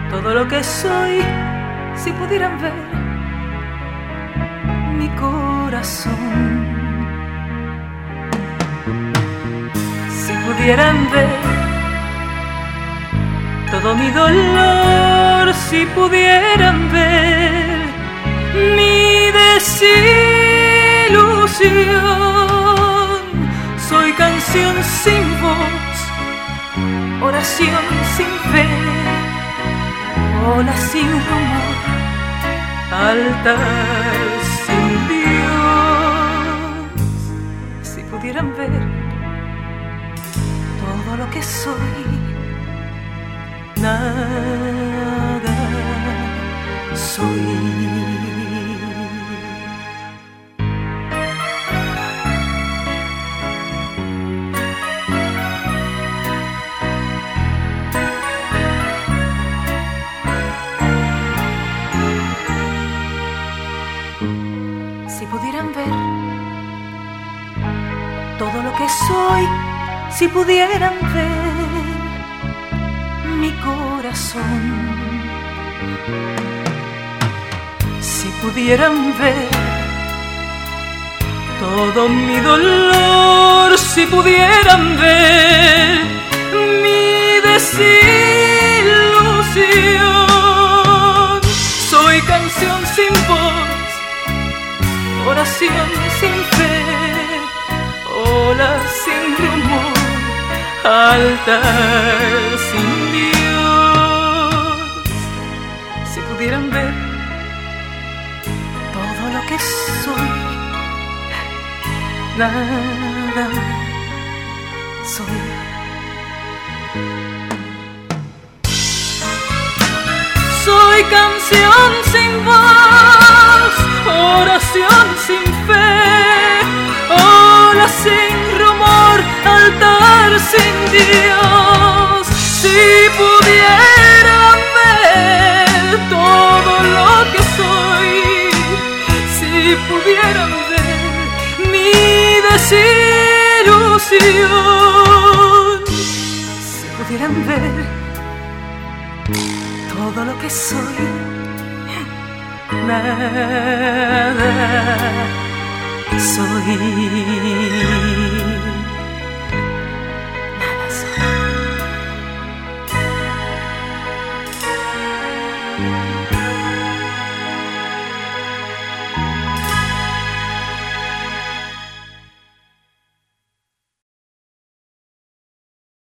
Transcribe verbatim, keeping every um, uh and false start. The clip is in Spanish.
todo lo que soy, si pudieran ver mi corazón, si pudieran ver todo mi dolor, si pudieran ver mi desilusión. Soy canción sin voz, oración sin fe, ola sin rumor, altar sin Dios. Si pudieran ver todo lo que soy, nada soy. Si pudieran ver todo lo que soy, si pudieran ver mi corazón, si pudieran ver todo mi dolor, si pudieran ver mi desilusión. Soy canción sin voz, oración sin fe, ola sin rumor, altar sin Dios. Si pudieran ver todo lo que soy, nada soy. Soy canción sin voz, oración sin fe, ola sin rumor, altar sin Dios. Si pudieran ver todo lo que soy, si pudieran ver mi desilusión, si pudieran ver todo lo que soy, nada soy.